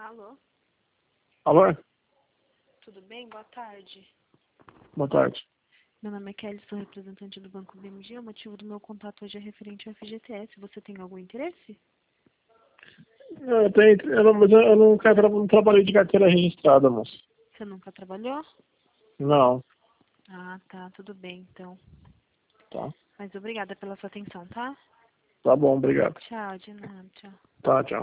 Alô? Alô? Tudo bem? Boa tarde. Boa tarde. Meu nome é Kelly, sou representante do Banco BMG. O motivo do meu contato hoje é referente ao FGTS. Você tem algum interesse? Mas eu não não trabalhei de carteira registrada, moço. Você nunca trabalhou? Não. Ah, tá. Tudo bem, então. Tá. Mas obrigada pela sua atenção, tá? Tá bom, obrigado. Tchau, de nada. Tchau. Tá, tchau.